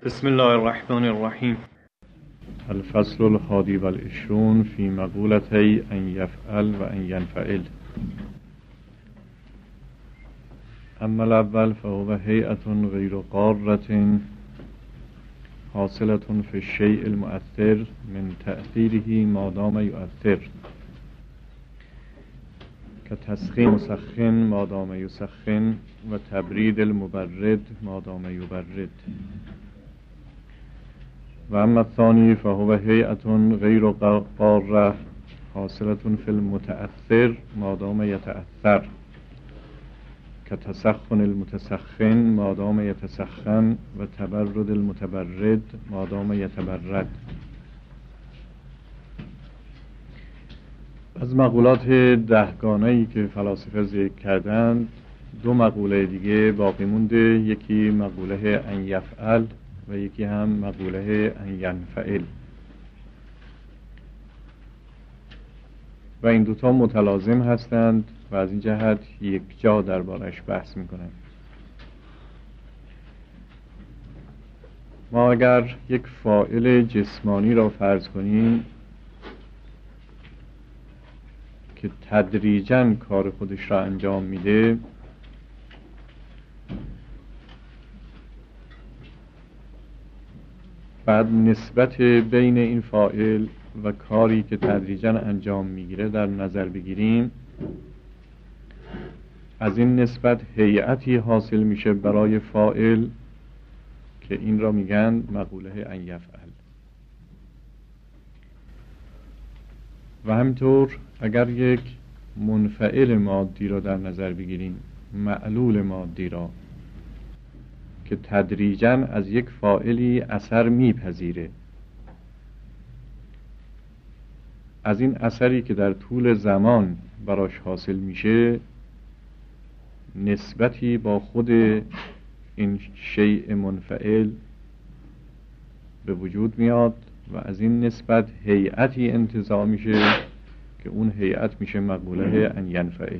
بسم الله الرحمن الرحیم. الفصل الحادی والعشرون فی مقولتی ان یفعل و ان ینفعل. اما الاول فهو هیئة غیر قارة حاصلة فی الشیء المؤثر من تأثیره ما دام یؤثر، كتسخين مسخن ما دام يسخن و تبرید المبرد ما دام يبرد. و اما الثانی فهو هیئة غیر قارة حاصلة في المتأثر ما دام يتأثر، كتسخن المتسخن ما دام يتسخن و تبرد المتبرد ما دام يتبرد. از مقولات 10 گانه‌ای که فلاسفه ذکر کردند، 2 مقوله دیگه باقی مونده. یکی مقوله ان یفعل و یکی هم مقوله ان ینفعل، و این دوتا متلازم هستند و از این جهت یک جا دربارش بحث میکنند. ما اگر یک فاعل جسمانی را فرض کنیم که تدریجاً کار خودش را انجام میده، بعد نسبت بین این فاعل و کاری که تدریجاً انجام میگیره در نظر بگیریم، از این نسبت هیئتی حاصل میشه برای فاعل که این را میگن مقوله ان یفعل. و همینطور اگر یک منفعل مادی را در نظر بگیریم، معلول مادی را که تدریجاً از یک فاعلی اثر میپذیره، از این اثری که در طول زمان براش حاصل میشه نسبتی با خود این شیء منفعل به وجود میاد و از این نسبت هیئتی انتزاع میشه که اون هیئت میشه مقوله ان ینفعل.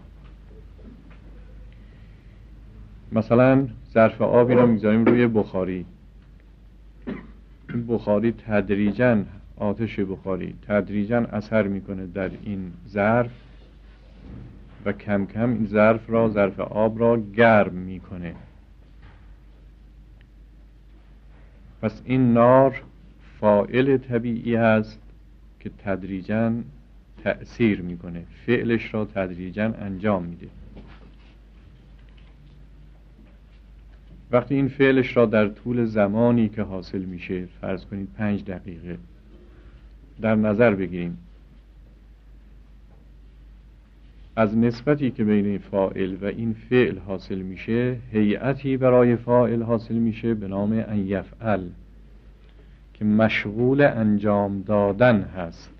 مثلا ظرف آبی را میذاریم روی بخاری، این بخاری تدریجاً، آتش بخاری تدریجاً اثر میکنه در این ظرف و کم کم این ظرف آب را گرم میکنه. پس این نار فاعل طبیعی هست که تدریجاً تأثیر میکنه، فعلش را تدریجاً انجام میده. وقتی این فعلش را در طول زمانی که حاصل میشه، فرض کنید 5 دقیقه در نظر بگیریم، از نسبتی که بین فاعل و این فعل حاصل میشه هیئتی برای فاعل حاصل میشه به نام ان یفعل که مشغول انجام دادن هست.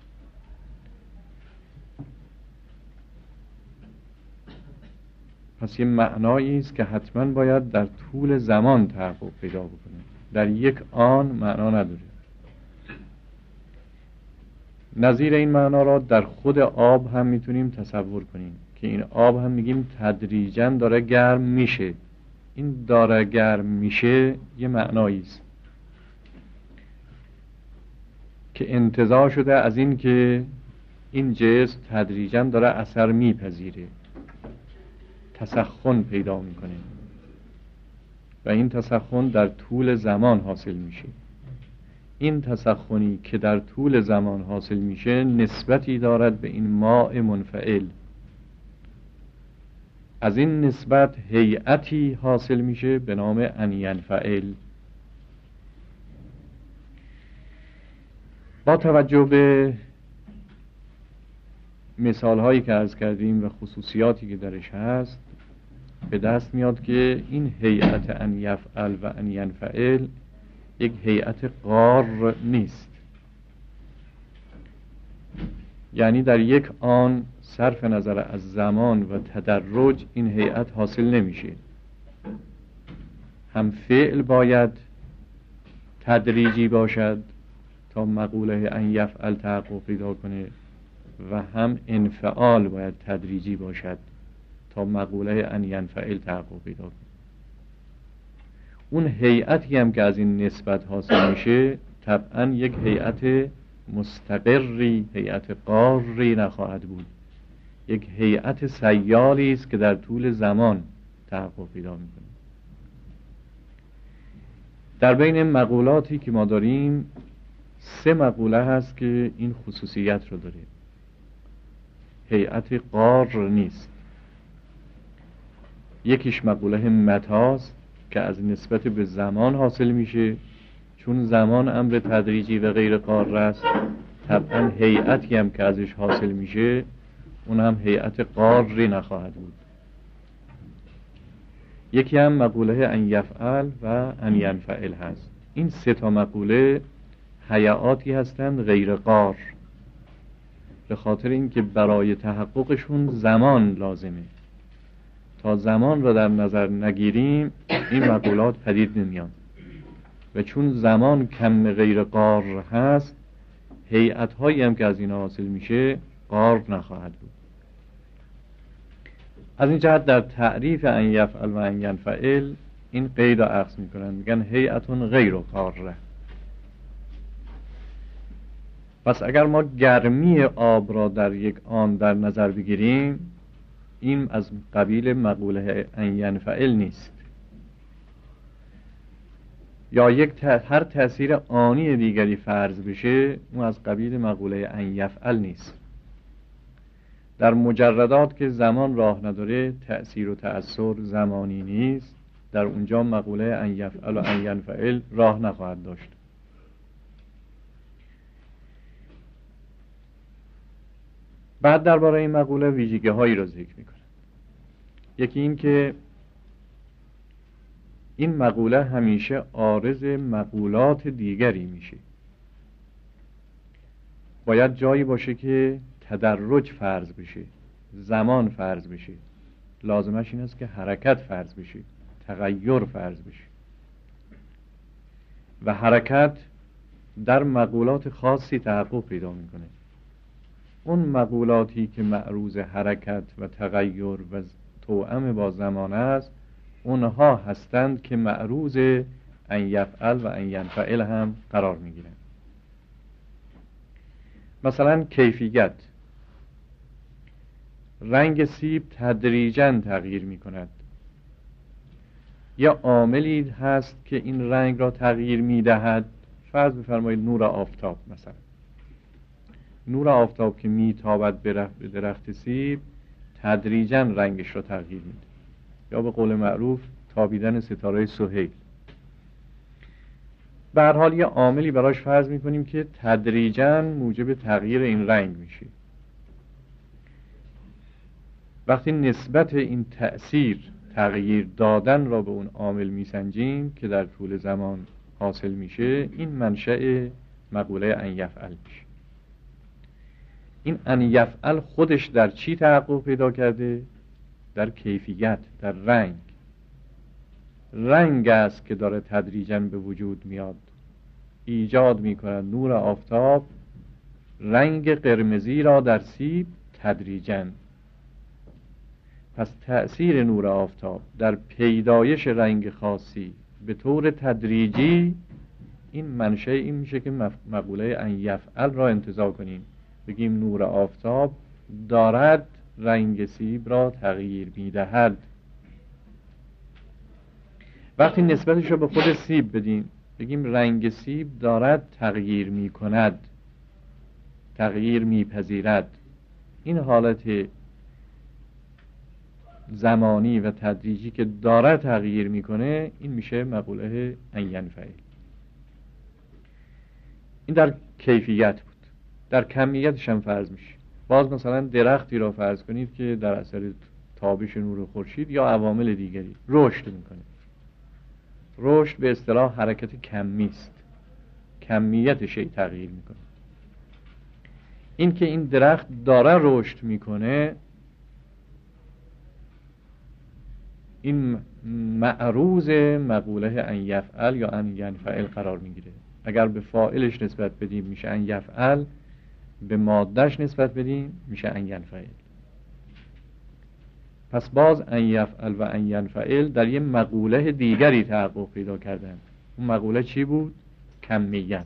پس یه معنایی است که حتما باید در طول زمان تحقق پیدا بکنه، در یک آن معنا نداره. نظیر این معنا را در خود آب هم میتونیم تصور کنیم که این آب هم میگیم تدریجاً داره گرم میشه. این داره گرم میشه یه معنایی است که انتزاع شده از این که این جسم تدریجاً داره اثر میپذیره، تسخن پیدا میکنه و این تسخن در طول زمان حاصل میشه. این تسخنی که در طول زمان حاصل میشه نسبتی دارد به این ماء منفعل، از این نسبت هیئتی حاصل میشه به نام ان ینفعل. با توجه به مثال هایی که عرض کردیم و خصوصیاتی که درش هست، به دست میاد که این هیئت ان یفعل و ان ینفعل یک هیئت قار نیست، یعنی در یک آن صرف نظر از زمان و تدرج این هیئت حاصل نمیشه. هم فعل باید تدریجی باشد تا مقوله ان یفعل تحقق پیدا کنه و هم انفعال باید تدریجی باشد تا مقوله ان ینفعل تحقق پیدا کنه. اون هیئتی هم که از این نسبت حاصل میشه طبعا یک هیئت مستقری، هیئت قاری نخواهد بود، یک هیئت سیالی است که در طول زمان تحقق پیدا میکنه. در بین مقولاتی که ما داریم 3 مقوله هست که این خصوصیت رو داره، هیئت قار نیست. یکیش مقوله متاست که از نسبت به زمان حاصل میشه، چون زمان امر تدریجی و غیر قار است، طبعا هیئتی هم که ازش حاصل میشه اون هم هیئت قاری نخواهد بود. یکی هم مقوله ان یفعل و ان ینفعل هست. این 3 تا مقوله هیئاتی هستند غیر قار، به خاطر اینکه برای تحققشون زمان لازمه. تا زمان را در نظر نگیریم این مقولات پدید نمیان و چون زمان کم غیر قار هست، هیئت هایی هم که از این حاصل میشه قار نخواهد بود. از این جهت در تعریف ان یفعل و ان ینفعل این قید را اخذ میکنن، میگن هیئتون غیر قاره. پس اگر ما گرمی آب را در یک آن در نظر بگیریم، این از قبیل مقوله ان ینفعل نیست. یا هر تأثیر آنی دیگری فرض بشه، اون از قبیل مقوله ان یفعل نیست. در مجردات که زمان راه نداره، تأثیر و تأثیر زمانی نیست، در اونجا مقوله ان یفعل و ان ینفعل راه نخواهد داشت. بعد درباره این مقوله ویژگی هایی را ذکر میکنه. یکی این که این مقوله همیشه عارض مقولات دیگری میشه. باید جایی باشه که تدرج فرض بشه، زمان فرض بشه، لازمش این است که حرکت فرض بشه، تغییر فرض بشه. و حرکت در مقولات خاصی تحقق پیدا میکنه. اون مقولاتی که معروض حرکت و تغییر و توأم با زمان است، اونها هستند که معروض ان یفعل و ان ینفعل هم قرار میگیرند. مثلا کیفیت، رنگ سیب تدریجاً تغییر میکند. یا عاملی هست که این رنگ را تغییر میدهد. فرض بفرمایید نور آفتاب، مثلا نور آفتاب که میتابد به درخت سیب تدریجاً رنگش را تغییر میده. یا به قول معروف تابیدن ستاره سهیل. به هر حال یه عاملی براش فرض میکنیم که تدریجاً موجب تغییر این رنگ میشه. وقتی نسبت این تأثیر تغییر دادن را به اون عامل میسنجیم که در طول زمان حاصل میشه، این منشأ مقوله ان یفعل میشه. این ان یفعل خودش در چی تحقق پیدا کرده؟ در کیفیت، در رنگ. رنگ است که داره تدریجاً به وجود میاد، ایجاد میکند نور آفتاب رنگ قرمزی را در سیب تدریجاً. پس تأثیر نور آفتاب در پیدایش رنگ خاصی به طور تدریجی، این منشأ این میشه که مقوله ان یفعل را انتزاع کنیم، بگیم نور آفتاب دارد رنگ سیب را تغییر میدهد. وقتی نسبتش رو به خود سیب بدیم، بگیم رنگ سیب دارد تغییر میکند، تغییر میپذیرد. این حالت زمانی و تدریجی که دارد تغییر میکنه، این میشه مقوله ان ینفعل. این در کیفیت بود. در کمیتش هم فرض میشه. باز مثلا درختی را فرض کنید که در اثر تابش نور خورشید یا عوامل دیگری رشد میکنه. رشد به اصطلاح حرکت کمی است، کمیت شیء تغییر میکنه. این که این درخت داره رشد میکنه، این معروض مقوله ان یفعل یا ان ینفعل قرار میگیره. اگر به فاعلش نسبت بدیم میشه ان یفعل، به مادهش نسبت بدیم میشه ان ینفعل. پس باز ان یفعل و ان ینفعل در یه مقوله دیگری تحقق پیدا کردن. اون مقوله چی بود؟ کمیت.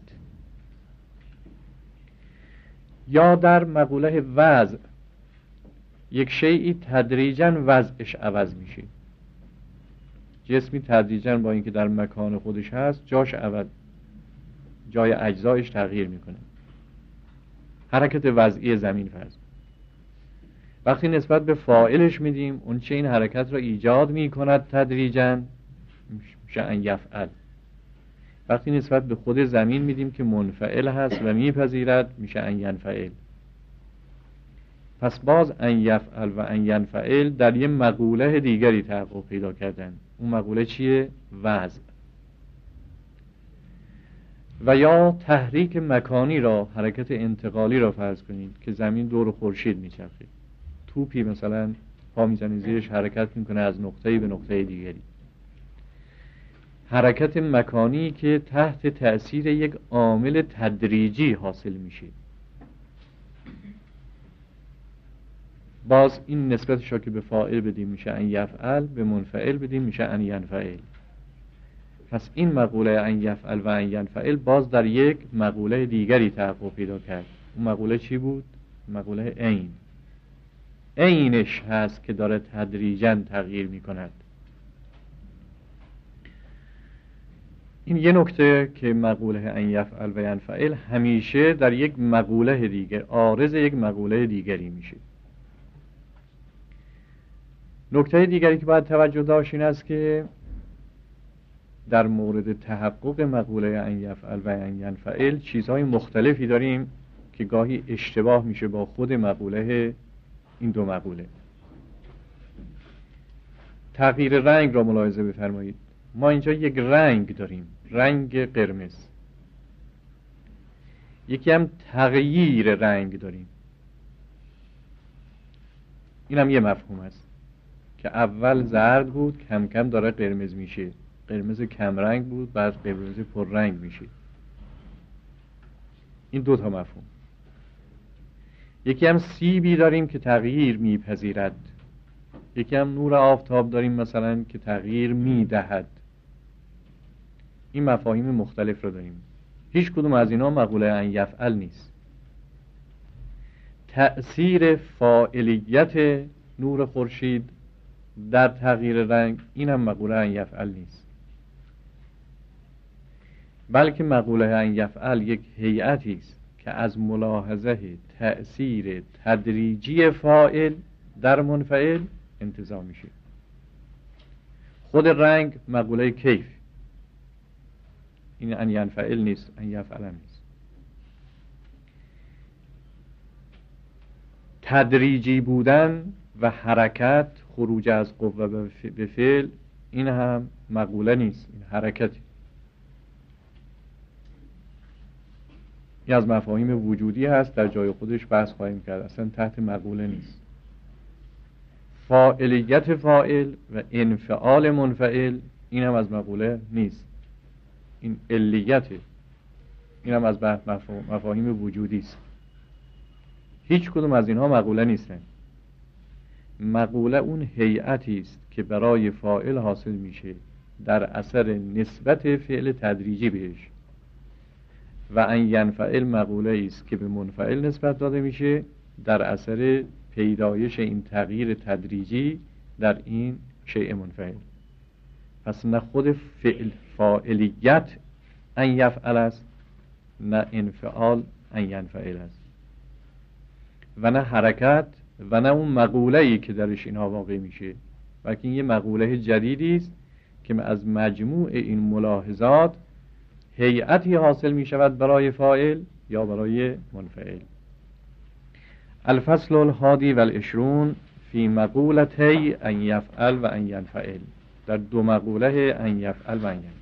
یا در مقوله وضع، یک شیئی تدریجاً وضعش عوض میشه. جسمی تدریجاً با اینکه در مکان خودش هست جاش عوض، جای اجزایش تغییر میکنه. حرکت وضعی زمین فرض. وقتی نسبت به فاعلش میدیم اون چه این حرکت را ایجاد میکند تدریجاً، میشه ان یفعل. وقتی نسبت به خود زمین میدیم که منفعل هست و میپذیرد، میشه ان ینفعل. پس باز ان یفعل و ان ینفعل در یه مقوله دیگری تحقق پیدا کردن. اون مقوله چیه؟ وضع. و یا تحریک مکانی را، حرکت انتقالی را فرض کنید که زمین دور خورشید میچرخه. توپی مثلا پا میزنه زیرش حرکت میکنه از نقطه‌ای به نقطه دیگری. حرکت مکانی که تحت تأثیر یک عامل تدریجی حاصل میشه. باز این نسبتش را که به فاعل بدیم میشه ان یفعل، به منفعل بدیم میشه ان ینفعل. پس این مقوله ان یفعل و ان ینفعل باز در یک مقوله دیگری تحقق پیدا کرد. اون مقوله چی بود؟ مقوله عین. عینش هست که داره تدریجاً تغییر میکند. این یه نکته که مقوله ان یفعل و ینفعل همیشه در یک مقوله دیگر عارض یک مقوله دیگری میشه. نکته دیگری که باید توجه داشت این است که در مورد تحقق مقوله ان یفعل و ان ینفعل چیزهای مختلفی داریم که گاهی اشتباه میشه با خود مقوله این دو مقوله. تغییر رنگ را ملاحظه بفرمایید. ما اینجا یک رنگ داریم، رنگ قرمز. یکی هم تغییر رنگ داریم. این هم یه مفهوم است که اول زرد بود کم کم داره قرمز میشه. قرمز کم رنگ بود بعد قرمز پر رنگ میشه. این دو تا مفهوم. یکی هم سیبی داریم که تغییر میپذیرد. یکی هم نور آفتاب داریم مثلا که تغییر میدهد. این مفاهیم مختلف رو داریم. هیچ کدوم از اینا مقوله ان یفعل نیست. تأثیر فاعلیت نور خورشید در تغییر رنگ این هم مقوله ان یفعل نیست، بلکه مقوله ان یفعل یک هیئتی است که از ملاحظه تأثیر تدریجی فاعل در منفعل انتزاع میشه. خود رنگ مقوله کیف، این ان ینفعل نیست، ان یفعل نیست. تدریجی بودن و حرکت، خروج از قوه به فعل، این هم مقوله نیست، این حرکتی. این از مفاهیم وجودی هست، در جای خودش بحث خواهیم کرد، اصلا تحت مقوله نیست. فاعلیت فاعل و انفعال منفعل این هم از مقوله نیست، این علیته. این هم از مفاهیم وجودی است. هیچ کدوم از اینها مقوله نیستن. مقوله اون هیئتی است که برای فاعل حاصل میشه در اثر نسبت فعل تدریجی بهش، و ان ینفعل مقوله است که به منفعل نسبت داده میشه در اثر پیدایش این تغییر تدریجی در این شیء منفعل. پس نه خود فعل فاعلیت ان یفعل است، نه انفعال ان ینفعل است، و نه حرکت و نه اون مقوله‌ای که درش اینها واقع میشه، بلکه این یه مقوله جدیدی است که از مجموع این ملاحظات هیئتی حاصل می شود برای فاعل یا برای منفعل. الفصل الحادی و العشرون فی مقولتی ان یفعل و ان ینفعل، در دو مقوله ان یفعل و ان ینفعل.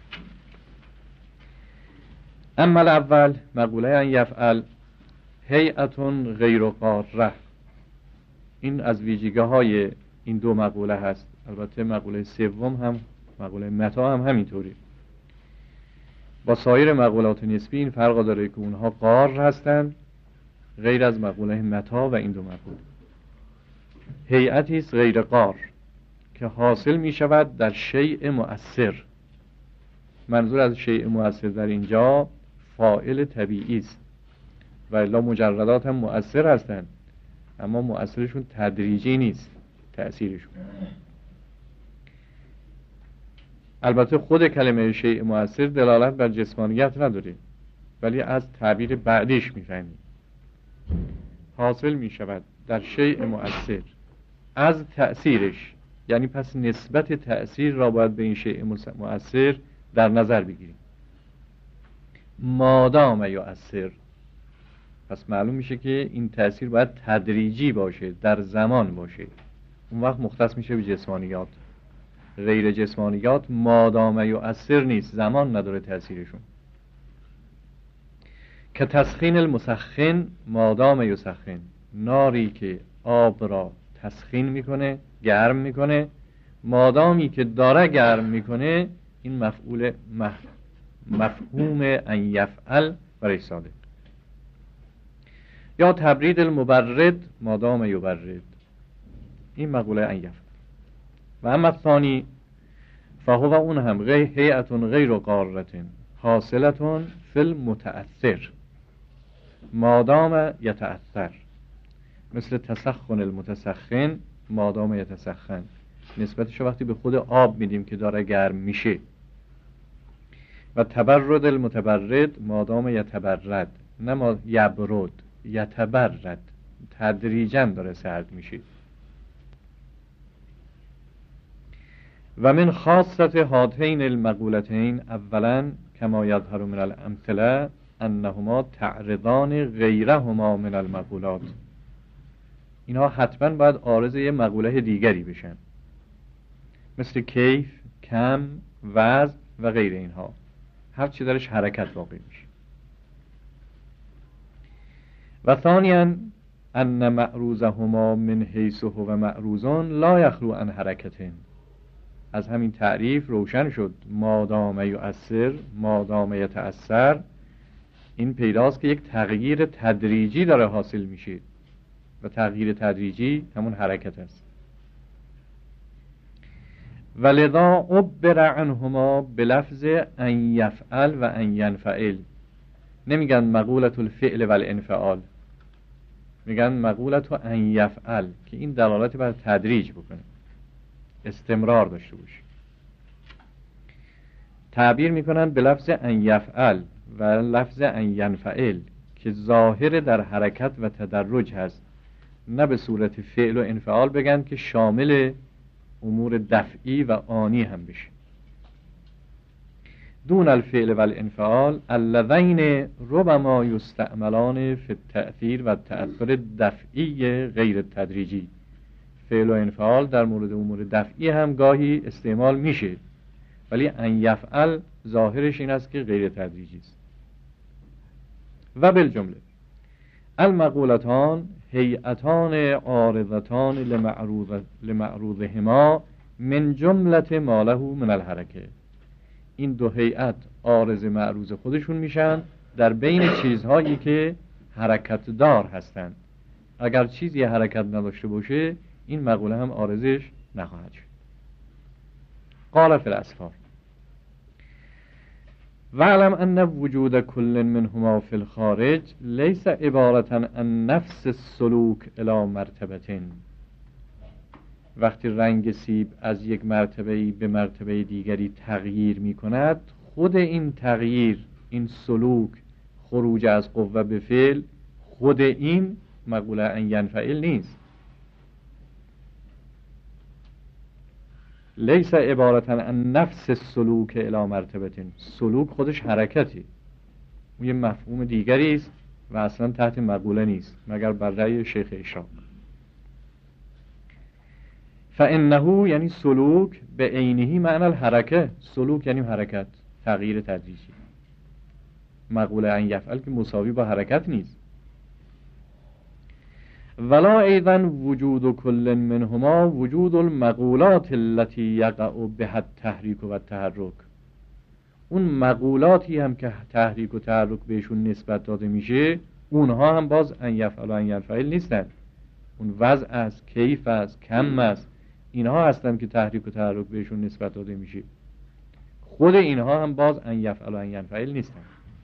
اما الاول مقوله ان یفعل هیئتون غیر قاره، این از ویژگی‌های این دو مقوله هست. البته مقوله سوم هم، مقوله متا هم همینطوری. با سایر مقولات نسبی این فرق داره که اونها قار هستند، غیر از مقوله متا و این دو مقوله. هیئتی است غیر قار، که حاصل می شود در شیء مؤثر. منظور از شیء مؤثر در اینجا فاعل طبیعی است، و الا مجردات هم مؤثر هستند، اما مؤثرشون تدریجی نیست تأثیرشون. البته خود کلمه شیء مؤثر دلالت بر جسمانیت نداره، ولی از تعبیر بعدیش میفهمیم. حاصل می شود در شیء مؤثر از تأثیرش، یعنی پس نسبت تأثیر را باید به این شیء مؤثر در نظر بگیریم. مادام یؤثر، پس معلوم میشه که این تأثیر باید تدریجی باشه، در زمان باشه. اون وقت مختص میشه به جسمانیات. غیر جسمانیات مادام یؤثر نیست، زمان نداره تأثیرشون. که تسخین المسخن مادام یسخن، ناری که آب را تسخین میکنه، گرم میکنه، مادامی که داره گرم میکنه. این مفهوم ان یفعل برای صادق. یا تبرید المبرد مادام یبرد، این مقوله ان یفعل. و اما الثانی فهو اون هم هیئت غیر قارة حاصلة فی المتأثر مادام یتأثر، مثل تسخن المتسخن مادام یتسخن، نسبتش وقتی به خود آب میدیم که داره گرم میشه. و تبرد المتبرد مادام یتبرد، نه یبرد، یتبرد، تدریجا داره سرد میشه. و من خاصت هاتین المقولتین اولا کما یظهر من الامثله انهما تعرضان غیرهما من المقولات، اینها حتما باید عارض یه مقوله دیگری بشن، مثل کیف، کم، وزن و غیر اینها. هر چی درش حرکت واقع میشه. و ثانیاً ان معروضهما من حیث هو معروضان لا یخلو عن حرکتین. از همین تعریف روشن شد مادام یؤثر مادام یتأثر، این پیداست که یک تغییر تدریجی داره حاصل میشه، و تغییر تدریجی همون حرکت است. ولذا عبر عنهما بلفظ ان یفعل و ان ینفعل. نمیگن مقولت الفعل و الانفعال، میگن مقولت ان یفعل، که این دلالت بر تدریج بکنه، استمرار داشته باشه. تعبیر میکنن به لفظ ان یفعل و لفظ ان ینفعل که ظاهر در حرکت و تدرج هست، نه به صورت فعل و انفعال بگن که شامل امور دفعی و آنی هم بشه. دون الفعل و الانفعال اللذین ربما یستعملان فی التأثیر و التأثر دفعی غیر تدریجی. فعل و انفعال در مورد امور دفعی هم گاهی استعمال میشه، ولی ان یفعل ظاهرش این است که غیر تدریجی است. و بالجمله المقولتان هیئتان عارضتان لمعروضهما من جملة ما له من الحرکه. این دو هیئت عارض معروض خودشون میشن در بین چیزهایی که حرکت دار هستند. اگر چیزی حرکت نداشته باشه این مقوله هم عارضش نخواهد شد. قال فی الاسفار وعلم ان وجود كل منهما في الخارج ليس عبارة عن نفس السلوك الى مرتبة. وقتی رنگ سیب از یک مرتبه‌ای به مرتبه دیگری تغییر می کند، خود این تغییر، این سلوک، خروج از قوه به فعل، خود این مقوله ان ینفعل نیست. لیس عبارتن عن نفس السلوک الی مرتبه. سلوک خودش حرکتی، اون یه مفهوم دیگری است و اصلا تحت مقوله نیست مگر بر رأی شیخ اشراق. فانه یعنی سلوک به عینه معنی الحرکه، سلوک یعنی حرکت، تغییر تدریجی. مقوله ان یفعل که مساوی با حرکت نیست. ولا ایضا وجود کل منهما وجود المقولات التي یقع بها التحریک و التحرک. اون مقولاتی هم که تحریک و تحرک بهشون نسبت داده میشه، اونها هم باز ان یفعل و ان ینفعل نیستن. اون وضع است، کیف است، کم است، اینها هستن که تحریک و تحرک بهشون نسبت داده میشه. خود اینها هم باز ان یفعل و ان ینفعل نیستن.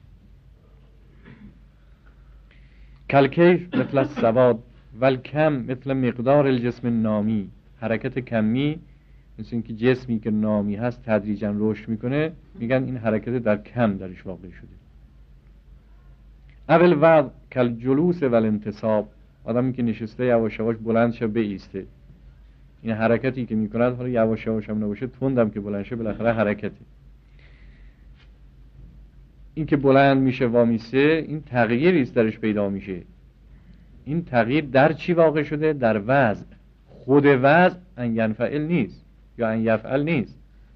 کلکیف مثل السواد والکم مثل مقدار الجسم النامی. حرکت کمی مثل اینکه جسمی که نامی هست تدریجا رشد میکنه، میگن این حرکت در کم درش واقع شده. اول وضع کل جلوس و الانتصاب، آدمی که نشسته یواش یواش بلند شه بایسته. این حرکتی که میکند حالا یواش یواش هم نباشه، تندم که بلند شه، بالاخره حرکته. این که بلند میشه وامیسته، این تغییری است درش پیدا میشه. این تغییر در چی واقع شده؟ در وضع. خود وضع ان ینفعل نیست یا ان یفعل نیست.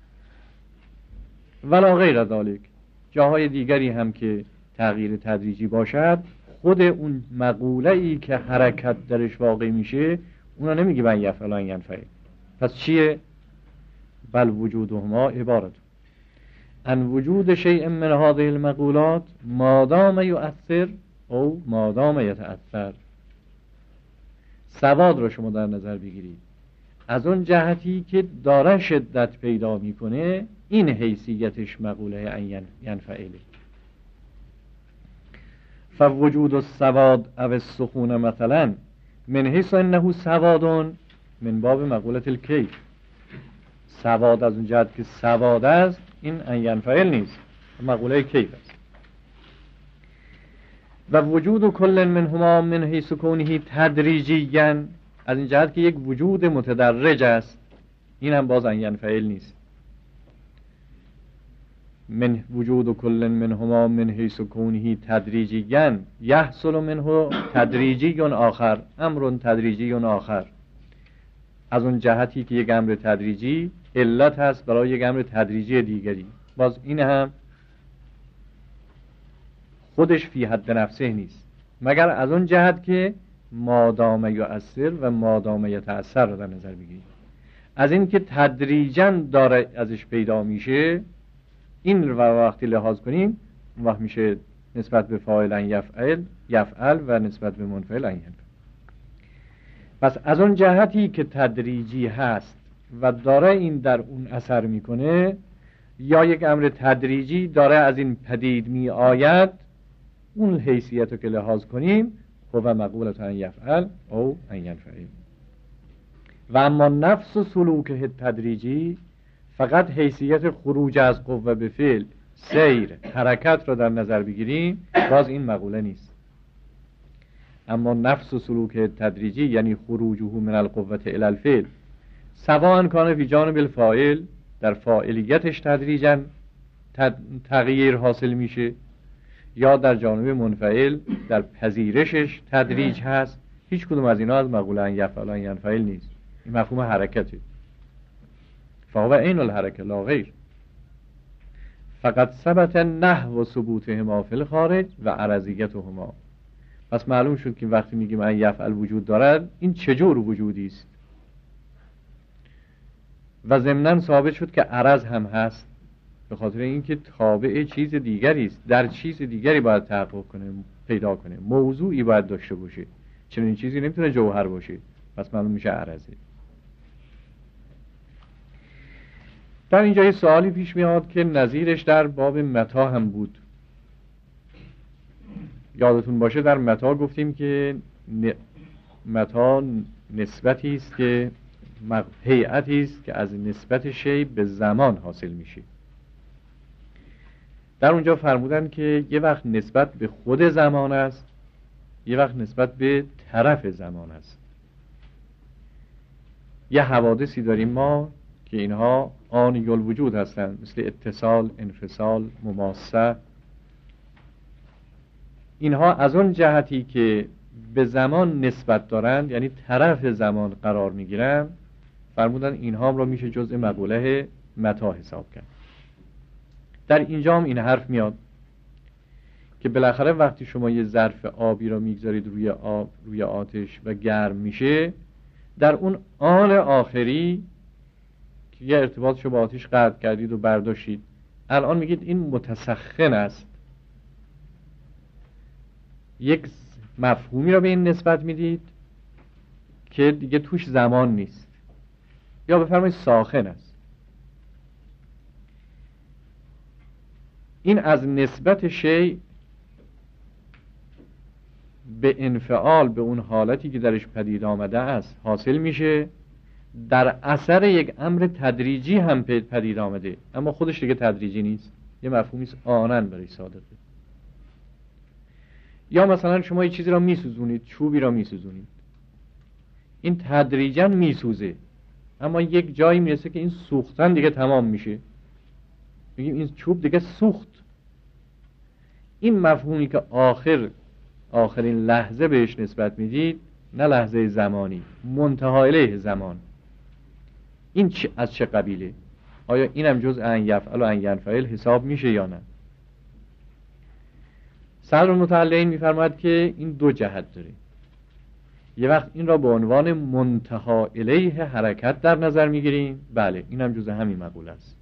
ولا غیر ذلک، جاهای دیگری هم که تغییر تدریجی باشد، خود اون مقوله ای که حرکت درش واقع میشه اونا نمیگه ان یفعل و ان ینفعل. پس چیه؟ بل وجودهما عبارت ان وجود شیء من هذه المقولات مادام یؤثر او مادام یتأثر. سواد رو شما در نظر بگیرید، از اون جهتی که داره شدت پیدا میکنه، این حیثیتش مقوله ان ینفعله. فوجود السواد او السخون مثلا من حیث انه سواد من باب مقوله الکیف. سواد از اون جهت که سواد است، این ان ینفعل نیست، مقوله کیف است. و وجود کل منهما من حیث کونه تدریجیاً، از این جهت که یک وجود متدرج است، این هم باز ان ینفعل نیست. من وجود کل منهما من حیث کونه تدریجیاً یحصل منه تدریجی آخر امر تدریجی آخر. از اون جهتی که یک امر تدریجی علت هست برای یک امر تدریجی دیگری، باز این هم خودش فی حد نفسه نیست، مگر از اون جهت که مادام یؤثر و مادام یتأثر رو در نظر بگیرید. از این که تدریجاً داره ازش پیدا میشه، این رو وقتی لحاظ کنیم وقت میشه نسبت به فاعل ان یفعل و نسبت به منفعل ان ینفعل. پس از اون جهتی که تدریجی هست و داره این در اون اثر میکنه، یا یک امر تدریجی داره از این پدید می آید، اون حیثیت رو که لحاظ کنیم هو مقولت ان یفعل او ان ینفعل. و اما نفس سلوک تدریجی، فقط حیثیت خروج از قوه به فعل، سیر، حرکت رو در نظر بگیریم، باز این مقوله نیست. اما نفس سلوک تدریجی یعنی خروجه من القوه الی الفعل، سواء کان فی جانب الفاعل، در فاعلیتش تدریجا تغییر حاصل میشه، یا در جانب منفعل در پذیرشش تدریج هست. هیچ کدوم از اینا از مقوله ان یفعل و ان ینفعل نیست. این مفهوم حرکته، فهو عین الحرکه لا غیر. فقط ثبت نحو ثبوتهما فی الخارج و عرضیتهما. پس معلوم شد که وقتی میگیم ان یفعل وجود دارد، این چجور وجودی است. و ضمناً ثابت شد که عرض هم هست، به خاطر اینکه تابع چیز دیگری است، در چیز دیگری باید تحقق کنه، پیدا کنه، موضوعی باید داشته باشه. چنین چیزی نمیتونه جوهر باشه، پس معلوم میشه عرضه. در اینجا یه سوالی پیش میاد که نظیرش در باب متا هم بود. یادتون باشه در متا گفتیم که متا نسبتی است که هیئتی است که از نسبت شی به زمان حاصل میشه. در اونجا فرمودن که یه وقت نسبت به خود زمان است، یه وقت نسبت به طرف زمان است. یه حوادثی داریم ما که اینها آنی الوجود هستند، مثل اتصال، انفصال، مماسه. اینها از اون جهتی که به زمان نسبت دارند، یعنی طرف زمان قرار میگیرن، فرمودن اینها هم را میشه جزء مقوله متا حساب کرد. در اینجا هم این حرف میاد که بالاخره وقتی شما یه ظرف آبی را میگذارید روی آب، روی آتش و گرم میشه، در اون آن آخری که یه ارتباط شما با آتش قطع کردید و برداشتید، الان میگید این متسخن است. یک مفهومی را به این نسبت میدید که دیگه توش زمان نیست. یا بفرمایید ساخن است. این از نسبت شیء به انفعال به اون حالتی که درش پدید آمده است حاصل میشه، در اثر یک امر تدریجی هم پدید آمده، اما خودش دیگه تدریجی نیست، یه مفهومی است آنن برای صادقه. یا مثلا شما یه چیزی را میسوزونید، چوبی را میسوزونید، این تدریجا میسوزه، اما یک جایی میرسه که این سوختن دیگه تمام میشه، میگیم این چوب دیگه سوخت. این مفهومی که آخرین لحظه بهش نسبت میدید، نه لحظه زمانی، منتها الیه زمان، این از چه قبیله؟ آیا اینم جز ان یفعل و ان ینفعل حساب میشه یا نه؟ صدر المتعلقین میفرماید که این دو جهت داره. یه وقت این را به عنوان منتها الیه حرکت در نظر میگیریم، بله اینم جز همین مقوله است.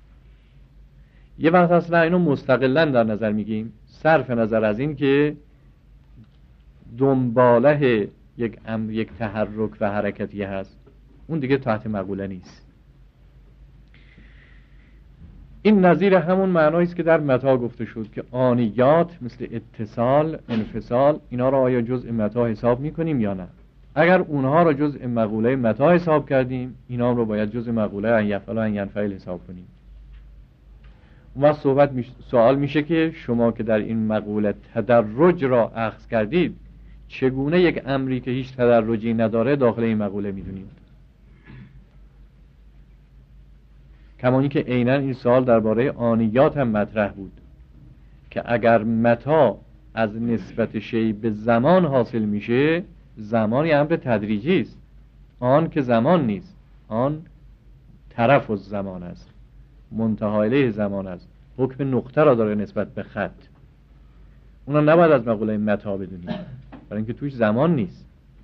یه وقت اصلا اینو مستقلا در نظر میگیم، صرف نظر از این که دنباله یک تحرک و حرکتی هست، اون دیگه تحت مقوله نیست. این نظیر همون معنایی است که در متا گفته شد که آنیات مثل اتصال، انفصال، اینا را آیا جزء متا حساب میکنیم یا نه؟ اگر اونها را جزء مقوله متا حساب کردیم، اینا رو باید جزء مقوله ان یفعل و ان ینفعل حساب کنیم. اون وقت سوال میشه که شما که در این مقوله تدرج را اخذ کردید، چگونه یک امری که هیچ تدرجی نداره داخل این مقوله میدونید؟ کمانی که عیناً این سوال درباره آنیات هم مطرح بود که اگر متا از نسبت شیء به زمان حاصل میشه، زمان یه امر تدریجی است، آن که زمان نیست، آن طرف از زمان است، منتها الیه زمان است، حکم نقطه را داره نسبت به خط. اونا نباید از مقوله متا بدونید، برای اینکه توش زمان نیست،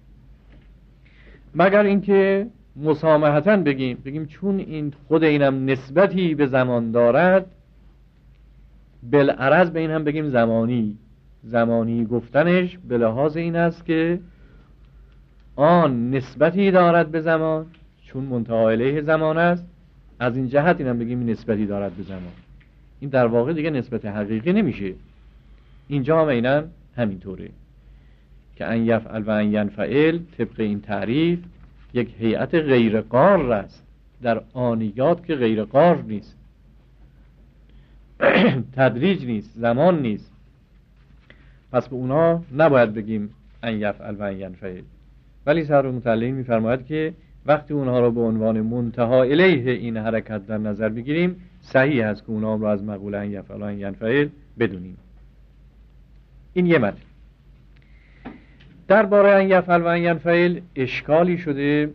مگر اینکه مسامحتاً بگیم چون این خود اینم نسبتی به زمان دارد، بالعرض به این هم بگیم زمانی گفتنش به لحاظ این است که آن نسبتی دارد به زمان، چون منتها الیه زمان است، از این جهت اینم بگیم نسبتی دارد به زمان. این در واقع دیگه نسبت حقیقی نمیشه. اینجا هم عیناً همینطوره که ان یفعل و ان ینفعل طبق این تعریف یک هیئت غیر قار است، در آنیات که غیر قار نیست، تدریج نیست، زمان نیست، پس به اونا نباید بگیم ان یفعل و ان ینفعل. ولی صدر المتعلقین میفرماید که وقتی اونها رو به عنوان منتها الیه این حرکت در نظر بگیریم، صحیح است که اونها رو از مقوله ان یفعل و ان ینفعل بدونیم. این یه مطلب. درباره ان یفعل و ان ینفعل اشکالی شده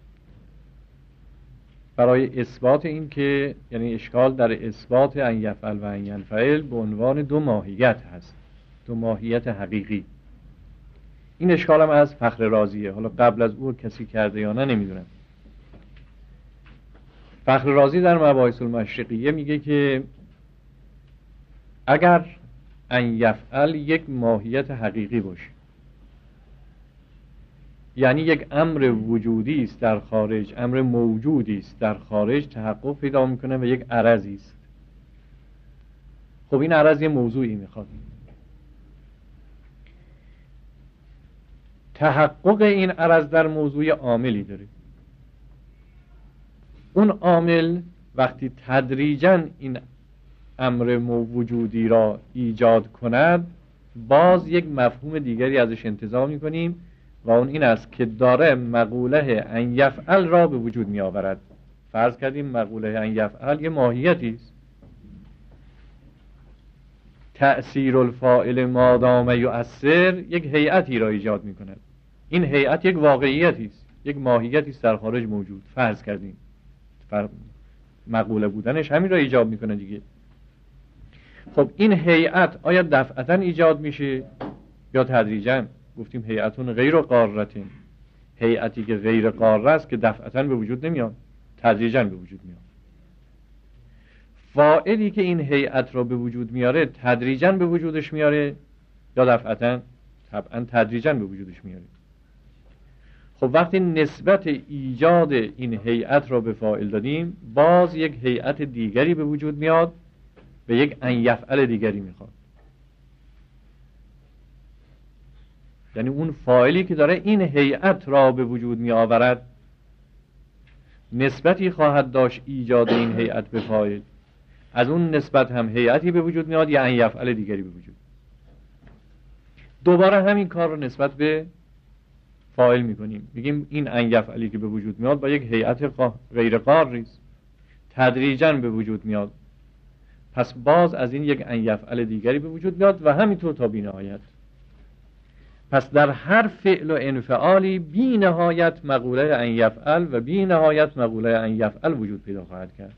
برای اثبات این که، یعنی اشکال در اثبات ان یفعل و ان ینفعل به عنوان دو ماهیت هست، دو ماهیت حقیقی. این اشکال هم از فخر رازیه، حالا قبل از او کسی کرده یا نه نمیدونم. فخر رازی در مباحث المشرقیه میگه که اگر ان یفعل یک ماهیت حقیقی باشه، یعنی یک امر وجودی است در خارج، امر موجودی است در خارج تحقق پیدا میکنه و یک عرضی است. خب این عرض یه موضوعی میخواد، تحقق این عرض در موضوع عاملی داره. اون عامل وقتی تدریجاً این امر وجودی را ایجاد کند، باز یک مفهوم دیگری ازش انتزاع میکنیم و اون این است که داره مقوله ان یفعل را به وجود می آورد. فرض کردیم مقوله ان یفعل یه ماهیتی است، تأثیر الفاعل مادام یؤثر یک هیئتی را ایجاد می کند. این هیئت یک واقعیتی است، یک ماهیتی است در خارج موجود. فرض کردیم مقوله بودنش همین را ایجاد می کنه دیگه. خب این هیئت آیا دفعتاً ایجاد میشه یا تدریجاً؟ گفتیم هیئتون غیر قارتین، هیئتی که غیر قاره است که دفعتاً به وجود نمیاد، تدریجاً به وجود میاد. فاعلی که این هیئت را به وجود میاره تدریجاً به وجودش میاره یا دفعتاً؟ طبعاً تدریجاً به وجودش میاره. خب وقتی نسبت ایجاد این هیئت را به فاعل دادیم، باز یک هیئت دیگری به وجود میاد و یک ان یفعل دیگری میخواد. یعنی اون فاعلی که داره این هیئت را به وجود می آورد نسبتی خواهد داشت ایجاد این هیئت به فاعل، از اون نسبت هم هیئتی به وجود میاد یا ان یفعل دیگری به وجود. دوباره همین کار رو نسبت به فاعل میکنیم، میگیم این ان یفعلی که به وجود میاد با یک هیئت غیر قاری است، تدریجاً به وجود میاد، پس باز از این یک ان یفعل دیگری به وجود میاد و همینطور تا بی نهایت. پس در هر فعل و انفعالی بی نهایت مقوله ان یفعل و بی نهایت مقوله ان یفعل وجود پیدا خواهد کرد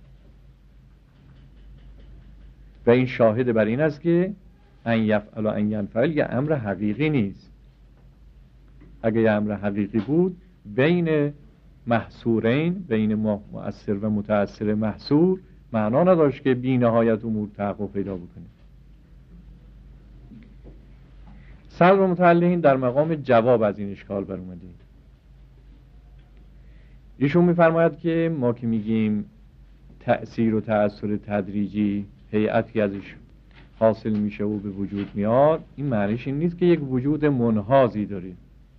و این شاهد بر این است که ان یفعل و ان ینفعل یه امر حقیقی نیست. اگه یه امر حقیقی بود بین محصورین، بین مؤثر و متأثر محصور، معنا نداشت که بی نهایت امور تحقق پیدا بکنه. صدر متعلقین در مقام جواب از این اشکال بر اومده. ایشون میفرماید که ما که میگیم تأثیر و تأثیر تدریجی هیئتی ازش حاصل میشه و به وجود میاد، این معنیش این نیست که یک وجود منحازی داره.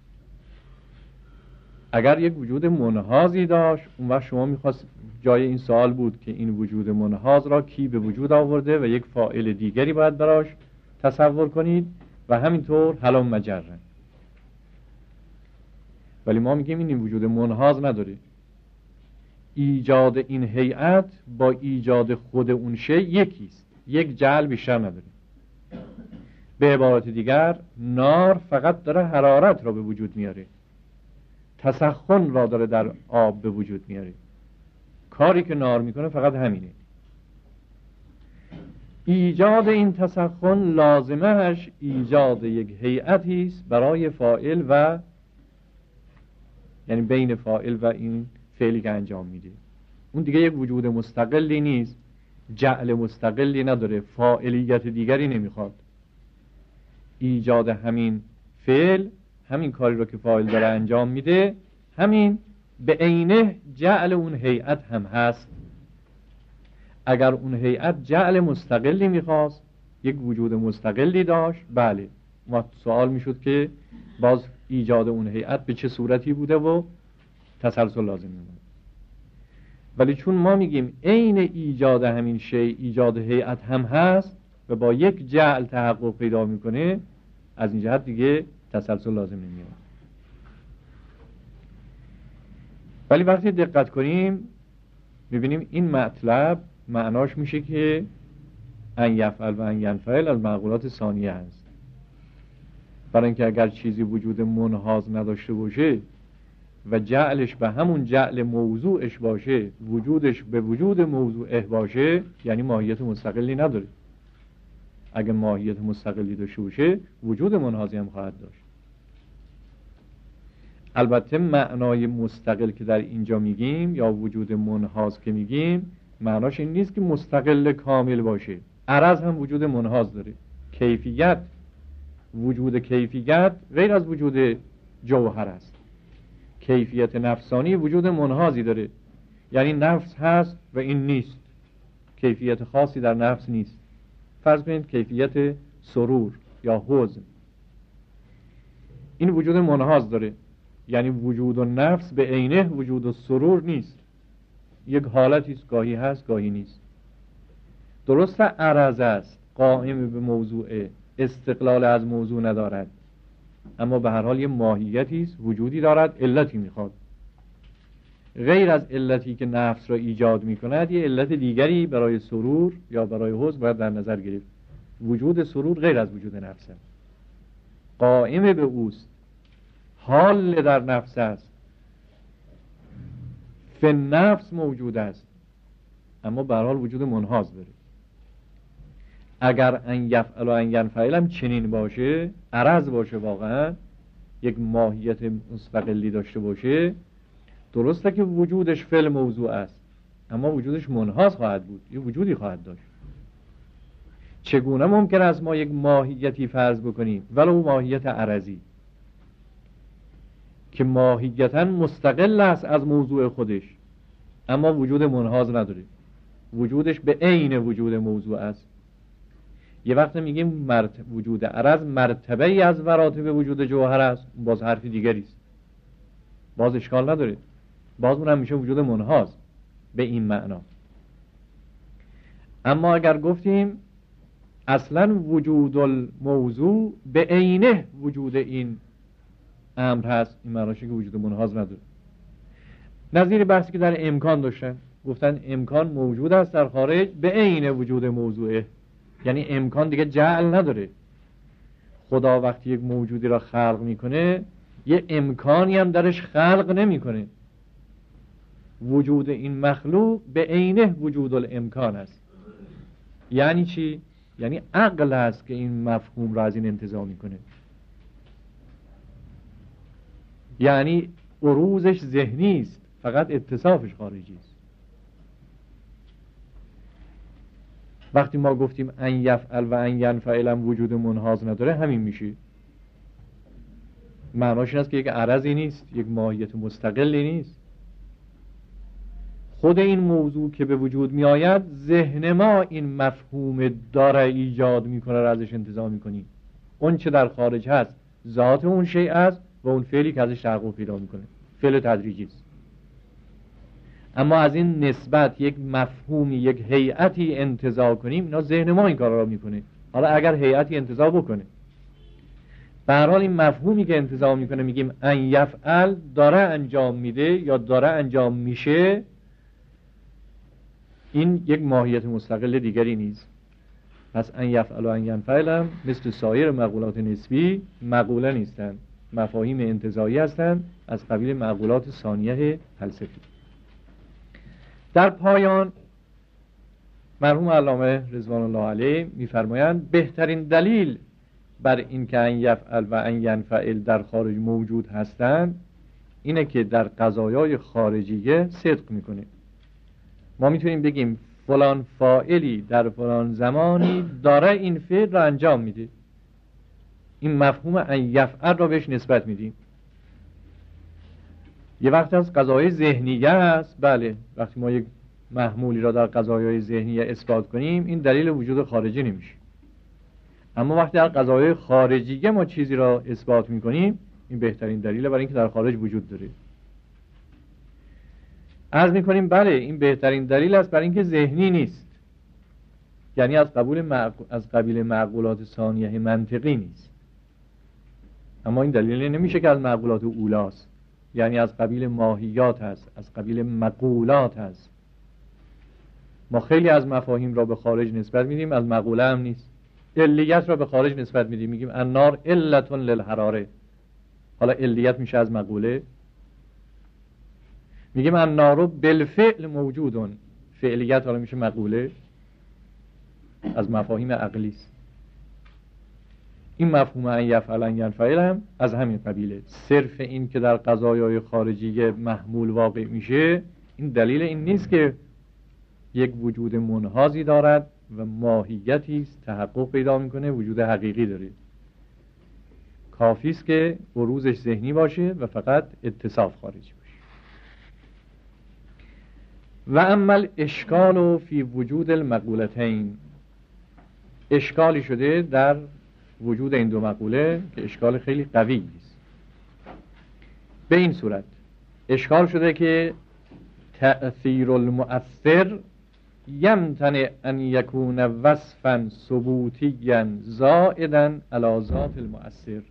اگر یک وجود منحازی داشت، اون وقت شما میخواست، جای این سوال بود که این وجود منحاز را کی به وجود آورده و یک فاعل دیگری باید براش تصور کنید و همینطور هلم مجرا. ولی ما میگیم این وجود منحاز نداره. ایجاد این هیئت با ایجاد خود اون شی یکیست، یک جعل بیشتر نداره. به عبارت دیگر نار فقط داره حرارت را به وجود میاره، تسخن را داره در آب به وجود میاره. کاری که نار میکنه فقط همینه. ایجاد این تسخن لازمش ایجاد یک هیئتی است برای فاعل و یعنی بین فاعل و این فعلی که انجام میده. اون دیگه یک وجود مستقلی نیست، جعل مستقلی نداره، فاعلیت دیگری نمیخواد. ایجاد همین فعل، همین کاری رو که فاعل داره انجام میده، همین به عینه جعل اون هیئت هم هست. اگر اون هیئت جعل مستقلی میخواست، یک وجود مستقلی داشت، بله ما سوال میشد که باز ایجاد اون هیئت به چه صورتی بوده و تسلسل لازم میمونه. ولی چون ما میگیم عین ایجاد همین شی ایجاد هیئت هم هست و با یک جعل تحقق پیدا میکنه، از این جهت دیگه تسلسل لازم نمیاد. ولی وقتی دقت کنیم میبینیم این مطلب معناش میشه که ان یفعل و ان ینفعل از معقولات ثانیه هست. برای اینکه اگر چیزی وجود منحاز نداشته باشه و جعلش به همون جعل موضوعش باشه، وجودش به وجود موضوعه باشه، یعنی ماهیت مستقلی نداره. اگر ماهیت مستقلی داشته باشه وجود منحازی هم خواهد داشت. البته معنای مستقل که در اینجا میگیم یا وجود منحاز که میگیم، معناش این نیست که مستقل کامل باشه. عرض هم وجود منحاز داره. کیفیت، وجود کیفیت غیر از وجود جوهر است. کیفیت نفسانی وجود منحازی داره، یعنی نفس هست و این نیست، کیفیت خاصی در نفس نیست. فرض کنید کیفیت سرور یا حزن، این وجود منحاز داره، یعنی وجود و نفس به عینه وجود و سرور نیست، یک حالتی است، گاهی هست گاهی نیست. درسته عرض است، قائم به موضوع، استقلال از موضوع ندارد، اما به هر حال یه ماهیتی است، وجودی دارد، علتی میخواد. غیر از علتی که نفس را ایجاد میکند، یه علت دیگری برای سرور یا برای حزن باید در نظر گرفت. وجود سرور غیر از وجود نفس است، قائم به اوست، حال در نفس است، فی نفس موجود است، اما به هر حال وجود منحاز داره. اگر ان یفعل و ان ینفعل هم چنین باشه، عرض باشه، واقعا یک ماهیت مستقلی داشته باشه، درسته که وجودش فعل موضوع است، اما وجودش منحاز خواهد بود، یه وجودی خواهد داشت. چگونه ممکن است ما یک ماهیتی فرض بکنیم ولو ماهیت عرضی که ماهیتاً مستقل است از موضوع خودش، اما وجود منحاز نداره، وجودش به عین وجود موضوع است. یه وقت میگیم وجود عرض مرتبه ای از مراتب وجود جوهر است، باز حرفی دیگری است، باز اشکال نداره، باز اون هم میشه وجود منحاز به این معنا. اما اگر گفتیم اصلا وجود الموضوع به عینه وجود این امر هست، این معناشه که وجود منحاز نداره. نظیر بحثی که در امکان داشتن، گفتن امکان موجود است در خارج به عین وجود موضوعه، یعنی امکان دیگه جعل نداره. خدا وقتی یک موجودی را خلق میکنه یه امکانی هم درش خلق نمیکنه. وجود این مخلوق به عینه وجود الامکان است. یعنی چی؟ یعنی عقل است که این مفهوم را از این انتزاع میکنه، یعنی عروضش ذهنی است، فقط اتصافش خارجی است. وقتی ما گفتیم ان یفعل و ان ینفعل هم وجود منحاز نداره، همین میشه. معناش این است که یک عرضی نیست، یک ماهیت مستقلی نیست. خود این موضوع که به وجود می آید، ذهن ما این مفهوم داره ایجاد میکنه، را ازش انتزاع میکنیم. اون چه در خارج هست ذات اون شیء است و اون فعلی که ازش تحقق پیدا میکنه، فعل تدریجی است. اما از این نسبت یک مفهومی، یک هیئتی انتزاع کنیم، اینا ذهن ما این کار را میکنه. حالا اگر هیئتی انتزاع بکنه، به هر حال این مفهومی که انتزاع میکنه، میگیم ان یفعل داره انجام میده یا داره انجام میشه، این یک ماهیت مستقل دیگری نیست. پس ان یفعل و ان ینفعل هم مثل سایر مقولات نسبی مقوله نیستند، مفاهیم انتزاعی هستند از قبیل مقولات ثانیه فلسفی. در پایان مرحوم علامه رضوان الله علیه می‌فرمایند بهترین دلیل بر این که ان یفعل و ان ینفعل در خارج موجود هستند اینه که در قضایای خارجیه صدق میکنه. ما میتونیم بگیم فلان فاعلی در فلان زمانی داره این فعل را انجام میده، این مفهوم ان یفعل را بهش نسبت میدیم. یه وقت از قضایای ذهنیه است، بله، وقتی ما یک محمولی را در قضایای ذهنیه اثبات کنیم این دلیل وجود خارجی نمیشه. اما وقتی در قضایای خارجیه ما چیزی را اثبات میکنیم، این بهترین دلیله برای اینکه در خارج وجود داره. عرض میکنیم بله این بهترین دلیل است برای اینکه ذهنی نیست، یعنی از قبیل معقولات ثانیه منطقی نیست. اما این دلیل نمیشه که از معقولات اولاست، یعنی از قبیل ماهیات هست، از قبیل مقولات هست. ما خیلی از مفاهیم را به خارج نسبت میدیم، از مقوله هم نیست. علیت را به خارج نسبت میدیم، میگیم النار علتون للحراره، حالا علیت میشه از مقوله. میگیم النار بالفعل موجودون، فعلیت حالا میشه مقوله، از مفاهیم عقلی است. این مفهوم ان یفعل ان ینفعل هم از همین قبیله. صرف این که در قضایای خارجی محمول واقع میشه، این دلیل این نیست که یک وجود منحازی دارد و ماهیتی است تحقق پیدا میکنه، وجود حقیقی داره. کافی است که عروضش ذهنی باشه و فقط اتصاف خارجی باشه. و اما الاشکال فی وجود المقولتین، اشکالی شده در وجود این دو مقوله که اشکال خیلی قوی است. به این صورت اشکال شده که تأثیر المؤثر یمتنع ان یکون وصفا ثبوتیا زائدا علی ذات المؤثر.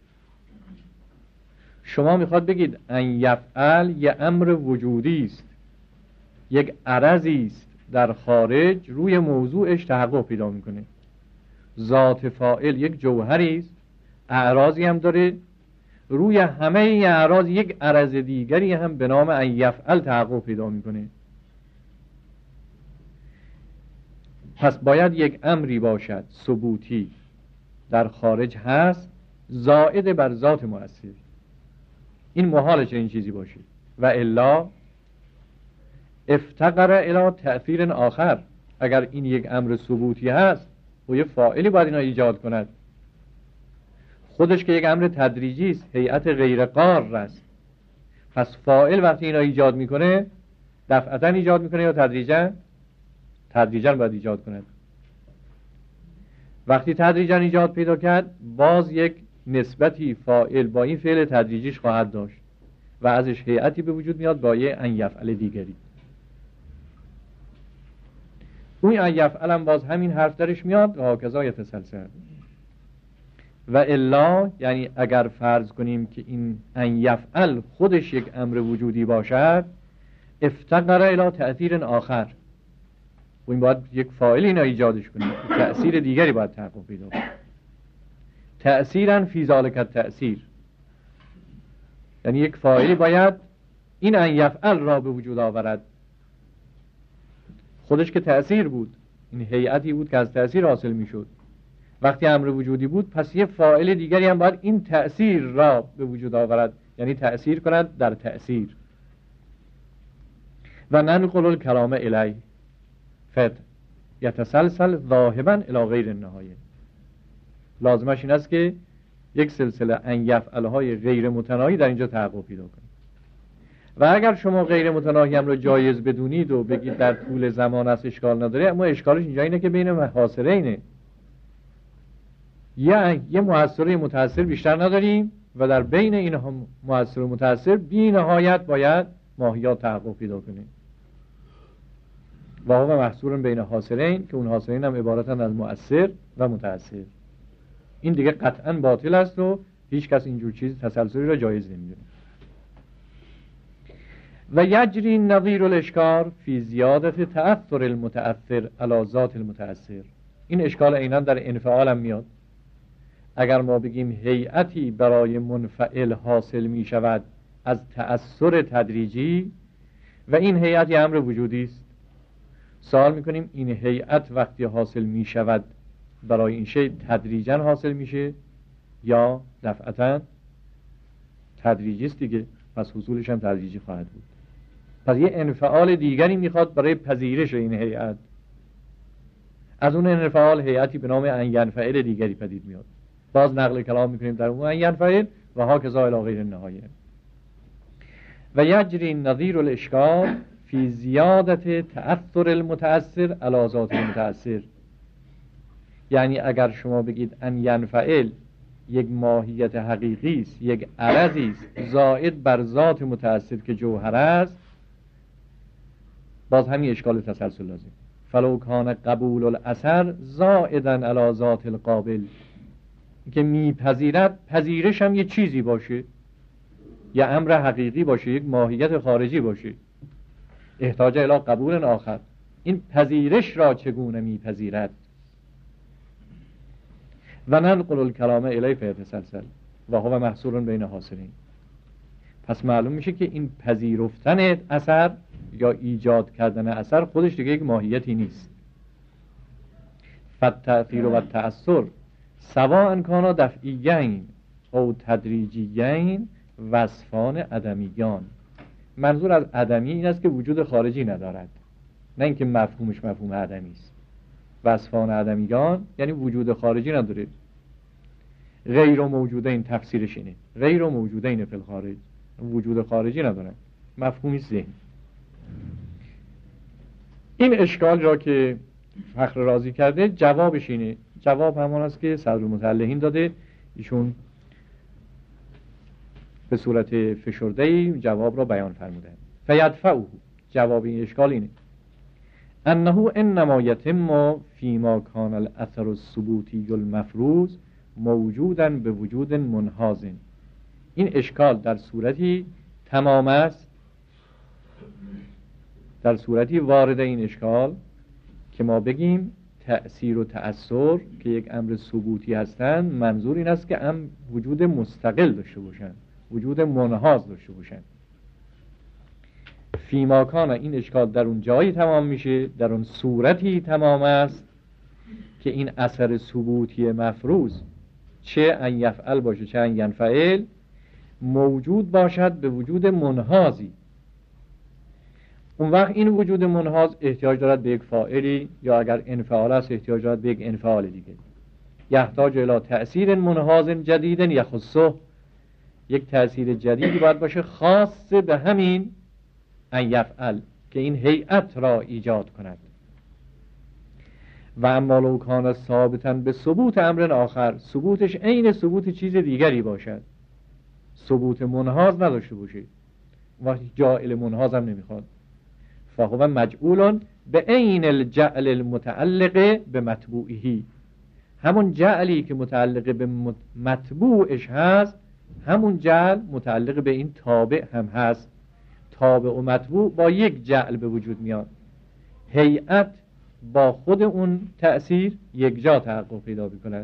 شما میخواد بگید ان یفعل یه امر وجودی است، یک عرضی است در خارج، روی موضوعش تحقق پیدا میکنه. ذات فاعل یک جوهری است، اعراضی هم داره، روی همه این اعراض یک عرض دیگری هم به نام ان یفعل تحقق پیدا میکنه. پس باید یک امری باشد ثبوتی در خارج هست، زائد بر ذات مؤثر. این محاله چنین چیزی باشه، و الا افتقر الی تأثیر آخر. اگر این یک امر ثبوتی هست و یه فاعلی باید اینا ایجاد کند، خودش که یک امر تدریجی است، هیئت غیر قار است، پس فاعل وقتی اینا ایجاد میکنه دفعتا ایجاد میکنه یا تدریجا؟ تدریجا باید ایجاد کنه. وقتی تدریجا ایجاد پیدا کرد باز یک نسبتی فاعل با این فعل تدریجیش خواهد داشت و ازش هیئتی به وجود میاد با یه ان یفعل دیگری. اون ان یفعل هم باز همین حرف درش میاد و هاکذا یتسلسل. و الا یعنی اگر فرض کنیم که این ان یفعل خودش یک امر وجودی باشد افتقر الی تأثیر آخر و این باید یک فاعل اینا ایجادش کنیم، تأثیر دیگری باید تحقق پیدا کنه. تأثیرا فی ذالک التأثیر، یعنی یک فاعلی باید این ان یفعل را به وجود آورد. خودش که تأثیر بود، این هیئتی بود که از تأثیر حاصل میشد. وقتی امر وجودی بود پس یه فاعل دیگری هم باید این تأثیر را به وجود آورد، یعنی تأثیر کند در تأثیر. و ننقل الکلام الیه فد یتسلسل ذاهبا الی غیر النهایه. لازمش این است که یک سلسله ان یفعل‌های غیر متناهی در اینجا تحقق پیدا کنه. و اگر شما غیر متناهی هم رو جایز بدونید و بگید در طول زمان است اشکال نداره، اما اشکالش اینجا اینه که بین محاصرینه، یه مؤثر متأثر بیشتر نداریم و در بین این مؤثر و متأثر بی نهایت باید ماهیات تحقق پیدا کنه. و هو محصور بین حاصرین که اون حاصرین هم عبارتن از مؤثر و متأثر. این دیگه قطعا باطل است و هیچ کس اینجور چیز تسلسلی را جایز نمیدونه. و یجری نظیر الاشکال فی زیادت تأثر المتأثر علی ذات المتأثر. این اشکال عیناً در انفعال هم میاد. اگر ما بگیم هیئتی برای منفعل حاصل می شود از تأثر تدریجی و این هیئت یه امر وجودی است، سوال میکنیم این هیئت وقتی حاصل می شود برای این شی تدریجا حاصل میشه یا دفعتا؟ تدریجی است دیگه، پس حصولش هم تدریجی خواهد بود. پس یه انفعال دیگری میخواد برای پذیرش این هیئت. از اون انفعال هیئتی به نام ان ینفعل دیگری پدید میاد. باز نقل کلام میکنیم در اون ان ینفعل و هاکذا الی غیر النهایه. و یجری نظیر الاشکال فی زیادت تأثر المتأثر علی ذات المتأثر. یعنی اگر شما بگید ان ینفعل یک ماهیت حقیقی است، یک عرضی است زائد بر ذات متأثر که جوهر است، باز همین اشکال تسلسل لازم. فلو کان قبول الاثر زائدا علی ذات القابل، که میپذیرد پذیرش هم یه چیزی باشه، یه امر حقیقی باشه، یک ماهیت خارجی باشه، احتاج الی قبول آخر. این پذیرش را چگونه میپذیرد؟ و ننقل الکلام الی فیتسلسل و هو محصور بین حاصرین. پس معلوم میشه که این پذیرفتن اثر یا ایجاد کردن اثر خودش دیگه یک ماهیتی نیست. فالتأثیر و التأثر سواء کانا دفعیین او تدریجیین وصفان عدمیان. منظور از عدمی این است که وجود خارجی ندارد، نه اینکه مفهومش مفهوم عدمی است. وصفان عدمیان یعنی وجود خارجی نداره. غیر موجوده، این تفسیرش اینه، غیر موجوده این فی الخارج، وجود خارجی نداره، مفهومی ذهن. این اشکال را که فخر رازی کرده جوابش اینه. جواب همان است که صدرالمتعلقین داده، ایشون به صورت فشرده‌ای جواب را بیان فرموده. فیدفعه، جواب این اشکال اینه: انه انما یتم فیما کان الاثر الثبوتی المفروض موجودا به وجود منحاز. این اشکال در صورتی تمام است، در صورتی وارد این اشکال که ما بگیم تأثیر و تأثر که یک امر ثبوتی هستند، منظور این است که وجود مستقل داشته باشند، وجود منحاز داشته باشند. فیما کان، این اشکال در اون جایی تمام میشه، در اون صورتی تمام است که این اثر ثبوتی مفروض چه ان یفعل باشه چه ان ینفعل موجود باشد به وجود منحازی. اون وقت این وجود منحاز احتیاج دارد به یک فاعلی، یا اگر انفعال است احتیاج دارد به یک انفعال دیگه. یحتاج الی تأثیر منحاز جدید یخصه، یک تأثیر جدیدی باید باشه خاص به همین ان یفعل که این هیئت را ایجاد کند. و اما لو کان ثابتا به ثبوت امر آخر، ثبوتش عین ثبوت چیز دیگری باشد، ثبوت منحاز نداشته باشه، وقتی جاعل منحاز هم نمیخواد، فهو مجعول به عین الجعل المتعلق به متبوعه، همون جعلی که متعلق به متبوعش هست همون جعل متعلق به این تابع هم هست. تابع و متبوع با یک جعل به وجود میاد، هیئت با خود اون تأثیر یک جا تحقق پیدا میکند.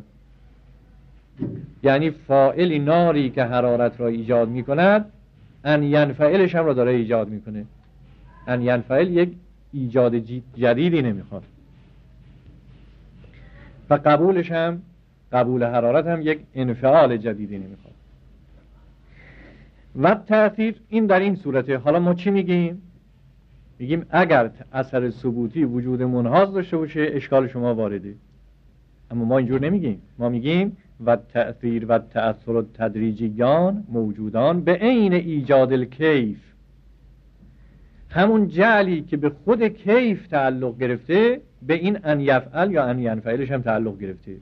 یعنی فاعل ناری که حرارت را ایجاد میکند ان ینفعلش هم را داره ایجاد میکنه. ان ینفعل یک ایجاد جدیدی نمیخواد و قبولش هم، قبول حرارت هم یک انفعال جدیدی نمیخواد. و تأثیر این در این صورته. حالا ما چی میگیم؟ میگیم اگر اثر ثبوتی وجود منحاز داشته باشه اشکال شما وارده، اما ما اینجور نمیگیم. ما میگیم و تأثیر و تأثیر و تدریجیان موجودان به عین ایجاد الکیف، همون جعلی که به خود کیف تعلق گرفته به این ان یفعل یا ان ینفعلش هم تعلق گرفته.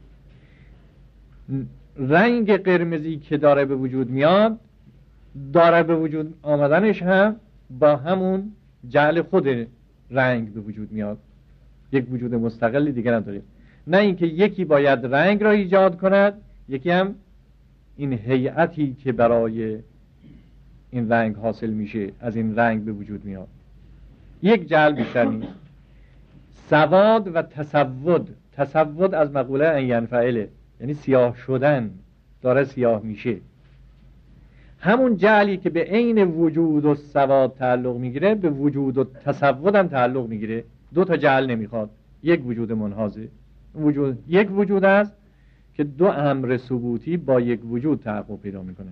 رنگ قرمزی که داره به وجود میاد، داره به وجود آمدنش هم با همون جعل خود رنگ به وجود میاد، یک وجود مستقلی دیگه نداره. نه اینکه یکی باید رنگ را ایجاد کند، یکی هم این هیئتی که برای این رنگ حاصل میشه از این رنگ به وجود میاد. یک جعل بیشتر نیست. سواد و تسود، تسود از مقوله ان ینفعله، یعنی سیاه شدن، داره سیاه میشه. همون جعلی که به عین وجود و سواد تعلق میگیره به وجود و تسود هم تعلق میگیره. دو تا جعل نمیخواد، یک وجود منحازه. وجود یک وجود است که دو امر ثبوتی با یک وجود تحقق پیدا میکنه.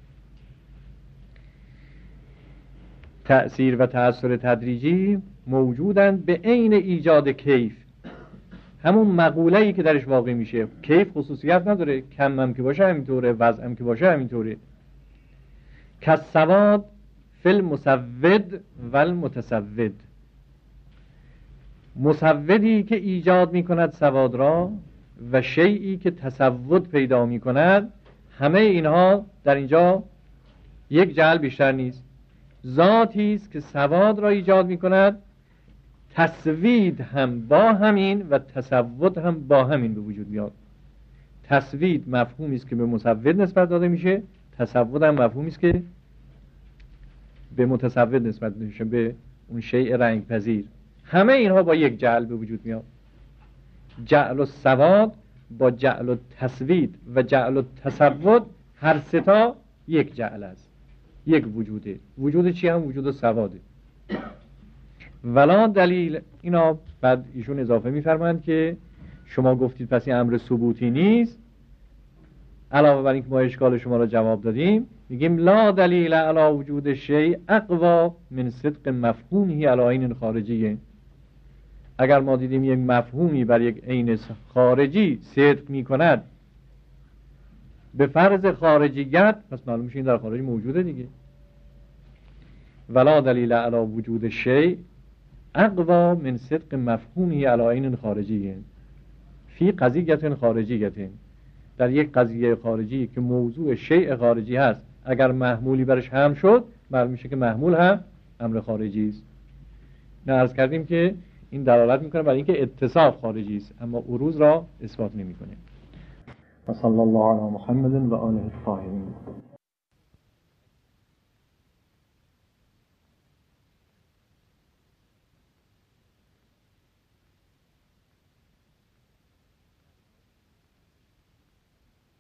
تأثیر و تأثیر تدریجی موجودند به عین ایجاد کیف، همون مقوله‌ای که درش واقع میشه. کیف خصوصیت نداره، کم هم که باشه همینطوره، وضع هم که باشه همینطوره. کالسواد فی المسود و المتسود، مسودی که ایجاد میکند سواد را و شیئی که تسود پیدا میکند، همه اینها در اینجا یک جعل بیشتر نیست. ذاتی است که سواد را ایجاد میکند، تسوید هم با همین و تسود هم با همین به وجود میاد. تسوید مفهومی است که به مسود نسبت داده میشه، تسود هم مفهومی است که به متسود نسبت میشه، به اون شیء رنگ پذیر. همه اینها با یک جعل به وجود میاد. جعل و سواد با جعل و تسوید و جعل و تسود هر سه تا یک جعل است، یک وجوده. وجود چی هم؟ وجود سواده. ولا دلیل، اینا بعد ایشون اضافه میفرمایند که شما گفتید پس این امر ثبوتی نیست. علاوه بر اینکه ما اشکال شما را جواب دادیم، میگیم لا دلیل علی وجود شیء اقوا من صدق مفهومی علی عین خارجیه. اگر ما دیدیم یک مفهومی بر یک عین خارجی صدق میکند به فرض خارجیت، پس معلوم میشه این در خارج موجوده دیگه. ولا دلیل علی وجود شیء اقوا من صدق مفهومی علی عین خارجیه فی قضیه خارجیه، در یک قضیه خارجی که موضوع شیء خارجی هست، اگر محمولی برش هم شد معلوم میشه که محمول هم امر خارجی است. نه عرض کردیم که این دلالت میکنه برای اینکه اتصاف خارجی است اما عروض را اثبات نمیکنه. و صلی الله علی محمد و آله الطاهرین.